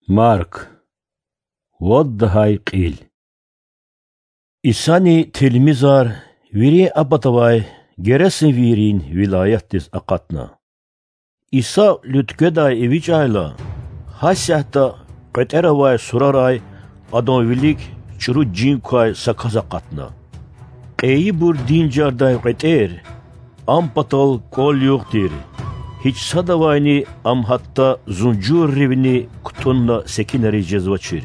Mark Воддахай қил. Исани телмизар вири абатавай гересин вирин вилаяттис ақатна. Иса люткедай ивичайла хасяхта қетеравай сурарай адон вилик чуру джинкай саказақатна. Қейи бур динджардай қетер ампатал кол юқтир. Hiç sadavayni am hatta zunjur rivni kutunna sekinari cezvaçiri.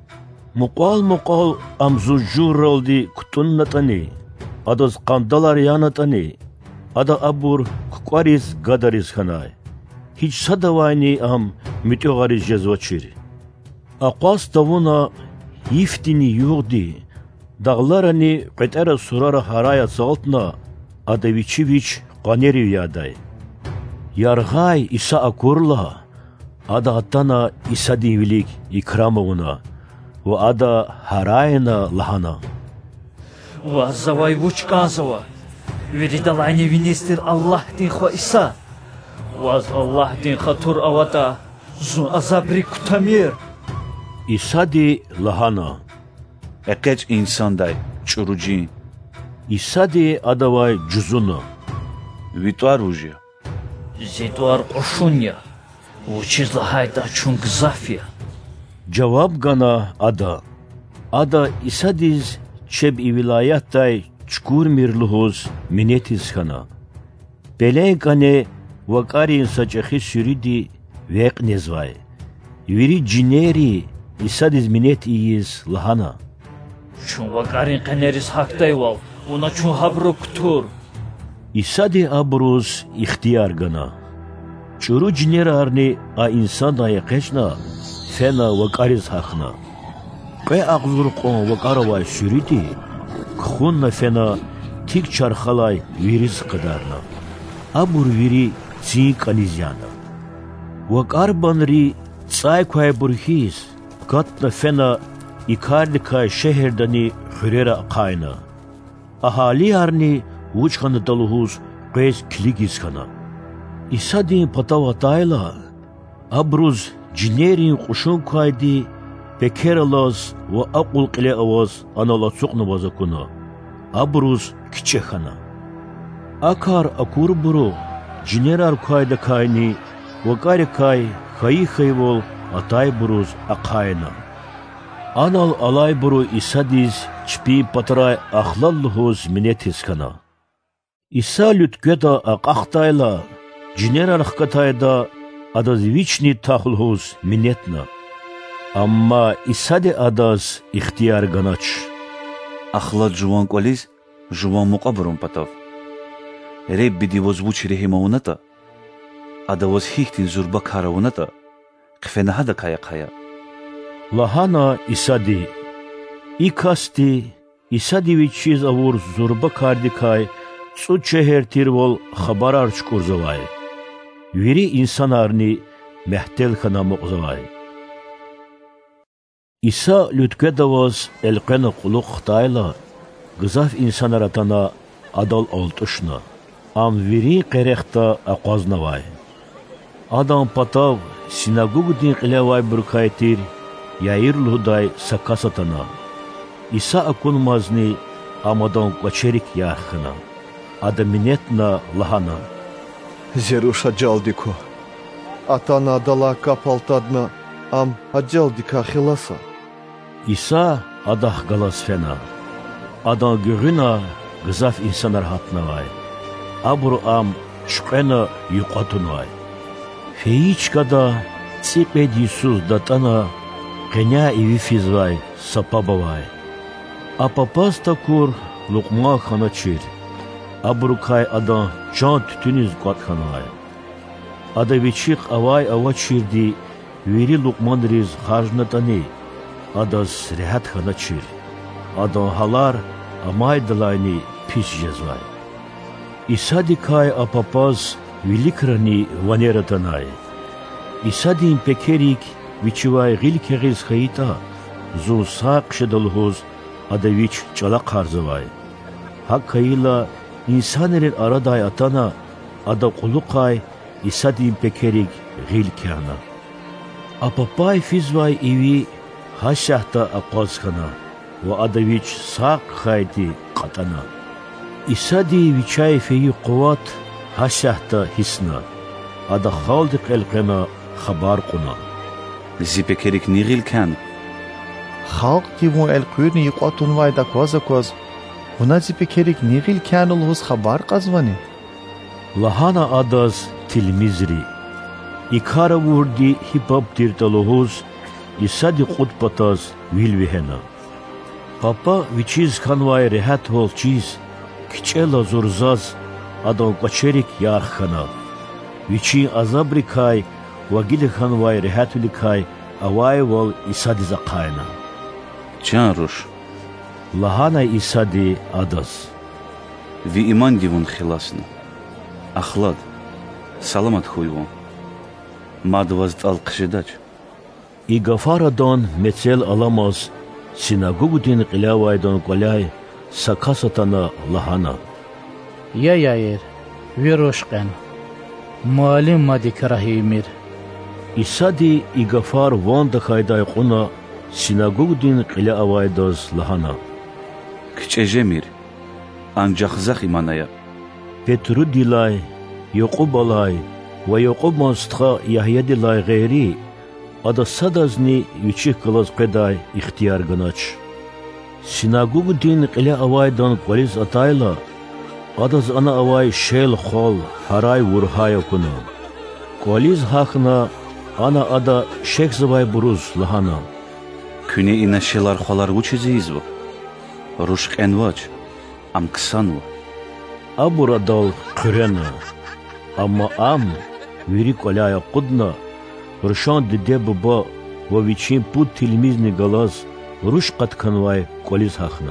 Muqal am zunjur oldi kutunna tani. Adas kandalar yana tani. Ada abur kukariz gadariz hanay. Hiç sadavayni am mütügari cezvaçiri. Aqas tavuna yiftini yurdi. Dağlarani qetera surara haraya saltna. Ada viçiviç qaneri yaday. Yargay İsa akurla, ada atana İsa dinvilik ikramavuna, ve ada harayna lahana. Вазавай вучказава, веридалайни винистир Аллах динха İsa, ваз Аллах динха тур авата, зун azabri kutamir. İsa di lahana. Ekeç insanday çurucin. İsa di adavay cuzuna. Vituar uji. Zituar qoşunya, uçizlahayda çung zafya. Cevap gana ada. Ada İsa diz çeb vilayattay çkur mirluhuz minetiz khana. Bele gane vakarin saçakhi süridi veq nezvay. Viri cineri İsa diz minet iyiz lahana. Çun vakarin qaneris haktay val, ona çun habru kutur. İsa di abruz ihtiyar gana. Çuru cinerarni a insan daya qeşna, fena vakariz hakhna. Qe ağzur qon vakaravay süridi, khunna fena tik çarxalay viriz qadarna. Abur viri zi qanizyana. Vakar banri tsay kway burhiz, katna fena ikardika şeherdani khurera qayna. Ahali arni Uçkanı daluhuz qeys kiligis khana. İsa din patavatayla abruz cinerin quşun kaydi bekeralas ve aqul qile avaz anala suqna vazakuna. Abruz kiçe khana. Akar akur buru cinerar kayda kayni vakari kay khayi khayvol atay buruz aqayna. Anal alay buru İsa diz çpi patray axlalluhuz minetis khana. İsa lütkeda aqaxtayla, cinerar xkatayda adaz vichni taxulhuz minetna. Amma İsa de adaz ikhtiyar ganaç. Axlat juvan qolis, juvan muqabrum patav. Rebbi di vozvuç rehimaunata. Ada voz hihtin zurba karaunata. Qfena hada kaya kaya. Lahana İsa di. İkasti İsa di vichiz avur zurba kardikay. Su çehertir vol xabarar çkurzavay. Viri insanarni mehtel khana muqzavay. İsa lütkedavaz elqena quluq xtayla gızaf insanaratana adal oltuşna. Am viri qerexta aqaznavay. Adam patav sinagog din qilevay burkaytir yair luday sakasatana. İsa akunmazni amadan qaçerik yaxına. Адаминетна лахана. Зеруша джалдико. Атана дала капалтадна ам аджалдика хиласа. İsa adah galas fena. Adan görüna gızaf insanlar hatnavay. Abur am çqena yuqatunvay. Feyiçkada tsiped Yusuz datana qenya evifizvay sapabavay. Apapasta kur luqma khana çir. Abrukay adan can tütünüz qatxanay. Ada viçiq avay avaçirdi veri luqman riz xarjnatani. Adas rehat xana çir. Adan halar amay dalayni pis jezvay. İsadikay apapaz vilikrani vaneratanay. İsadin pekerik viçivay gilkeriz khayita zu saq şedalhoz ada viç çalaq harzavay. Hakkayla İnsanların araday atana ada quluqay İsa din pekerik gil kana. Апапай физвай иви хашахта апазхана, ва адавич сақ хайти қатана. Исади вичай феи қуват хашахта хисна, ада халдық элқена хабар қуна. Зипекерик нигил кан. Халк тиву элқуни юқатун вайда кваза-кваз. Уна зипекерик нигил канул хуз хабар қазвани. Лахана адаз тилмизри. Икара вурди хипап тирталухуз, исади қутпатаз вилвихена. Папа вичиз ханвай рехат хол чиз, кичела зурзаз, адан качерик ярхана. Вичи азабрикай, вагили ханвай рехатуликай, авай вол исади зақайна. Чан руш? Лахана исади адаз. Ви иман дивун хиласна. Ахлад, саламат хуйвон. Мадваз талқшидач. И гафарадон мецел аламаз, синагогудин қилявайдон қоляй, сакасатана лахана. Я яир, вирошқан. Малим мади карахимир. Исади и гафар вонда хайдай қуна, синагогудин қилявайдоз лахана. Кчежемир, анжахзах иманая. Петру дилай, Йоқубалай, ва Йоқуб монстха Яхья дилай ғейри, ада садазни ючих калаз қедай ихтияр ганач. Синагогу дин қиля авайдан қвализ атайла, адаз ана авай шел хол, харай вурхая куна. Қвализ хахна, ана ада шек завай буруз лахана. Күне ина шелар холар учизизва. Рушқ энвач, амксанва. Абурадал қырена, амма ам вирик оляя қудна, рушан диде баба ва вичин пут тилмизни галаз руш қатканвай қвализ хахна.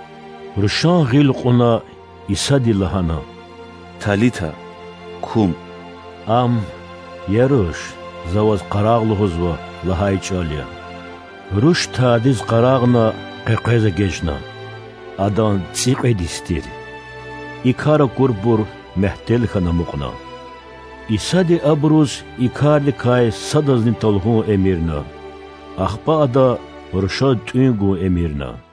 Рушан ғил қуна исади лахана. Талита, кум. Ам яруш заваз қарағлығызва лахай чалия. Руш таадиз қарағна қиқеза гешна. Адан циқедистир. Икара курбур мехтел хана муқна. Исади абруз икарли кай садазни талху эмирна. Ахпа ада рушад тюнгу эмирна.